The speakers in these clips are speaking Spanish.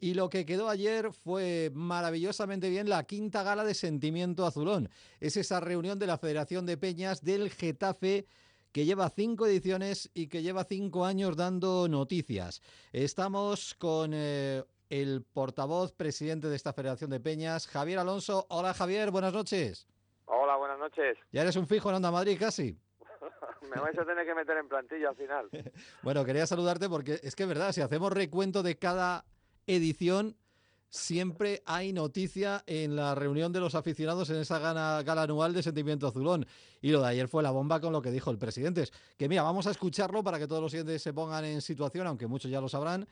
Y lo que quedó ayer fue maravillosamente bien la quinta gala de Sentimiento Azulón. Es esa reunión de la Federación de Peñas del Getafe que lleva 5 ediciones y que lleva 5 años dando noticias. Estamos con el portavoz presidente de esta Federación de Peñas, Javier Alonso. Hola Javier, buenas noches. Hola, buenas noches. Ya eres un fijo en Onda Madrid casi. Me vais a tener que meter en plantilla al final. Bueno, quería saludarte porque es que es verdad, si hacemos recuento de cada edición, siempre hay noticia en la reunión de los aficionados en esa gala anual de Sentimiento Azulón. Y lo de ayer fue la bomba con lo que dijo el presidente. Que mira, vamos a escucharlo para que todos los siguientes se pongan en situación, aunque muchos ya lo sabrán,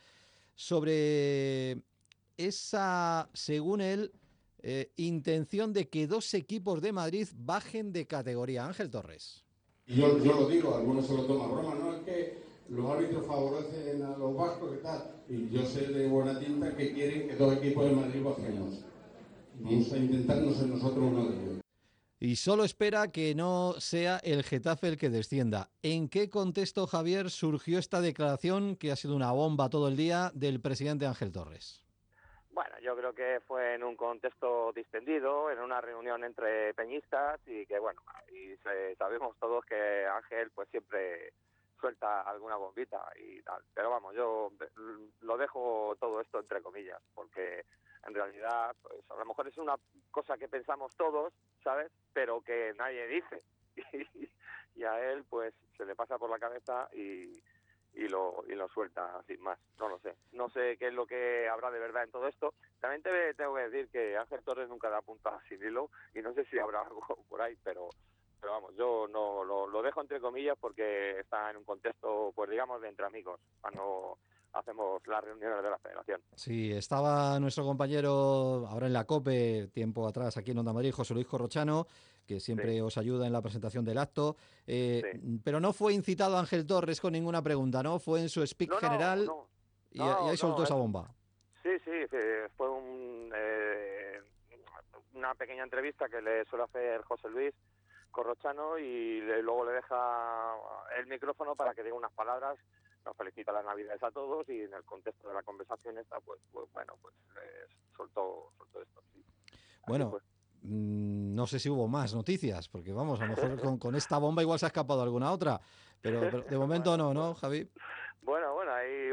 sobre esa, según él, intención de que 2 equipos de Madrid bajen de categoría. Ángel Torres. Y yo lo digo, algunos se lo toman broma, no, es que los árbitros favorecen a los vascos y tal. Y yo sé de buena tinta que quieren que 2 equipos de Madrid bajemos. Vamos a intentar no ser nosotros uno de ellos. Y solo espera que no sea el Getafe el que descienda. ¿En qué contexto, Javier, surgió esta declaración, que ha sido una bomba todo el día, del presidente Ángel Torres? Bueno, yo creo que fue en un contexto distendido, en una reunión entre peñistas y que, bueno, y sabemos todos que Ángel pues siempre suelta alguna bombita y tal. Pero vamos, yo lo dejo todo esto entre comillas, porque en realidad pues a lo mejor es una cosa que pensamos todos, ¿sabes? Pero que nadie dice. Y a él pues se le pasa por la cabeza y lo suelta sin más, no sé qué es lo que habrá de verdad en todo esto. También tengo que decir que Ángel Torres nunca da punta sin hilo y no sé si habrá algo por ahí, pero vamos, yo no lo dejo entre comillas porque está en un contexto, pues digamos, de entre amigos, cuando hacemos las reuniones de la federación. Sí, estaba nuestro compañero ahora en la COPE, tiempo atrás, aquí en Onda Madrid, José Luis Corrochano, que siempre Sí, os ayuda en la presentación del acto, sí. pero no fue incitado Ángel Torres con ninguna pregunta, ¿no? Fue en su speak No, no, general no, y ahí soltó no, esa bomba. sí, fue una pequeña entrevista que le suele hacer José Luis Corrochano y luego le deja el micrófono para que diga unas palabras, nos felicita las Navidades a todos y en el contexto de la conversación esta, pues bueno, pues soltó esto, sí. Así Bueno, fue. no sé si hubo más noticias, porque vamos, a lo mejor con esta bomba igual se ha escapado alguna otra, pero de momento Bueno, no, ¿no, Javi? bueno, ahí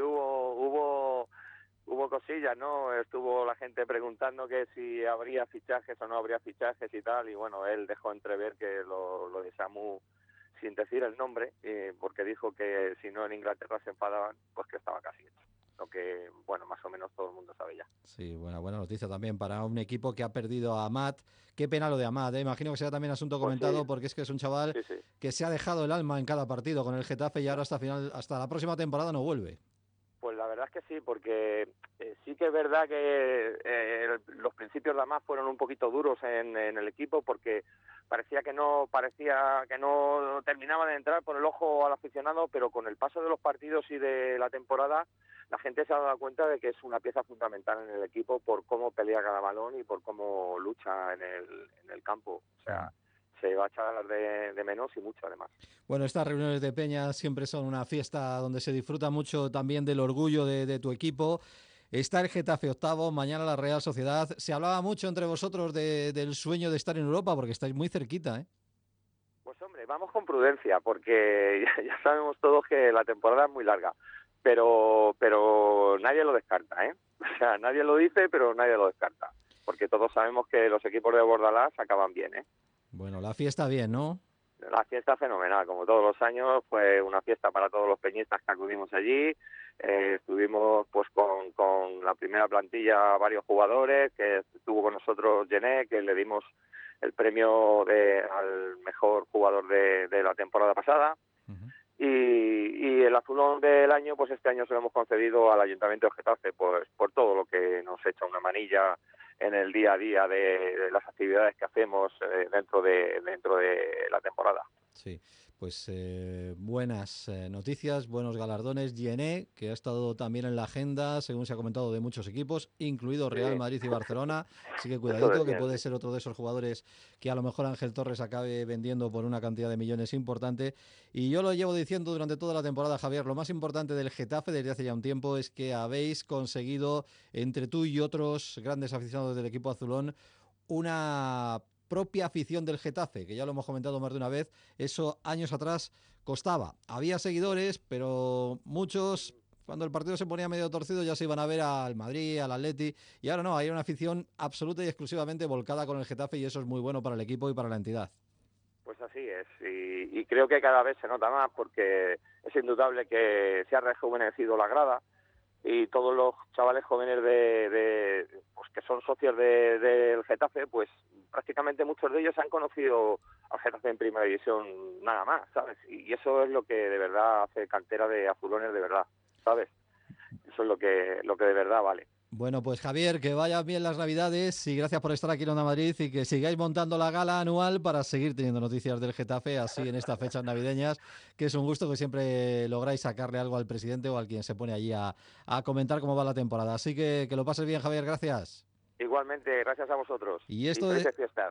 hubo cosillas, ¿no? Estuvo la gente preguntando que si habría fichajes o no habría fichajes y tal, y bueno, él dejó entrever que lo de Samu, sin decir el nombre, porque dijo que si no en Inglaterra se enfadaban, pues que estaba casi hecho. Lo que, bueno, más o menos todo el mundo sabe ya. Sí, buena noticia también para un equipo que ha perdido a Amat. Qué pena lo de Amat, ¿eh? Imagino que será también asunto Pues sí, comentado porque es que es un chaval sí. que se ha dejado el alma en cada partido con el Getafe y ahora hasta final, hasta la próxima temporada no vuelve. Pues la verdad es que sí, porque sí que es verdad que los principios de Amat fueron un poquito duros en el equipo porque parecía que no terminaba de entrar por el ojo al aficionado, pero con el paso de los partidos y de la temporada la gente se ha dado cuenta de que es una pieza fundamental en el equipo por cómo pelea cada balón y por cómo lucha en el campo. O sea, se va a echar de menos y mucho además. Bueno, estas reuniones de peña siempre son una fiesta donde se disfruta mucho también del orgullo de tu equipo. Está el Getafe octavo, mañana la Real Sociedad. Se hablaba mucho entre vosotros del sueño de estar en Europa porque estáis muy cerquita, ¿eh? Pues hombre, vamos con prudencia porque ya sabemos todos que la temporada es muy larga, pero nadie lo descarta, ¿eh? O sea, nadie lo dice, pero nadie lo descarta, porque todos sabemos que los equipos de Bordalás acaban bien, ¿eh? Bueno, la fiesta bien, ¿no? La fiesta fenomenal, como todos los años, fue una fiesta para todos los peñistas que acudimos allí. Estuvimos pues con la primera plantilla varios jugadores, que estuvo con nosotros Gené, que le dimos el premio al mejor jugador de la temporada pasada. Uh-huh. Y el azulón del año, pues este año se lo hemos concedido al Ayuntamiento de Getafe, pues por todo lo que nos echa una manilla en el día a día de las actividades que hacemos dentro de la temporada. Sí, pues buenas noticias, buenos galardones. Djené, que ha estado también en la agenda, según se ha comentado, de muchos equipos, incluido Real Sí, Madrid y Barcelona. Así que eso cuidadito, que decían, puede sí. ser otro de esos jugadores que a lo mejor Ángel Torres acabe vendiendo por una cantidad de millones importante. Y yo lo llevo diciendo durante toda la temporada, Javier, lo más importante del Getafe desde hace ya un tiempo es que habéis conseguido, entre tú y otros grandes aficionados del equipo azulón, una propia afición del Getafe, que ya lo hemos comentado más de una vez, eso años atrás costaba. Había seguidores, pero muchos, cuando el partido se ponía medio torcido, ya se iban a ver al Madrid, al Atleti, y ahora no, hay una afición absoluta y exclusivamente volcada con el Getafe, y eso es muy bueno para el equipo y para la entidad. Pues así es, y creo que cada vez se nota más porque es indudable que se ha rejuvenecido la grada y todos los chavales jóvenes pues que son socios del Getafe, pues prácticamente muchos de ellos han conocido al Getafe en primera división nada más, ¿sabes? Y eso es lo que de verdad hace cantera de azulones de verdad, ¿sabes? Eso es lo que de verdad vale. Bueno, pues Javier, que vayan bien las Navidades y gracias por estar aquí en Onda Madrid y que sigáis montando la gala anual para seguir teniendo noticias del Getafe así en estas fechas navideñas, que es un gusto que siempre lográis sacarle algo al presidente o al quien se pone allí a comentar cómo va la temporada. Así que lo pases bien, Javier, gracias. Igualmente, gracias a vosotros Y y esto de, felices fiestas.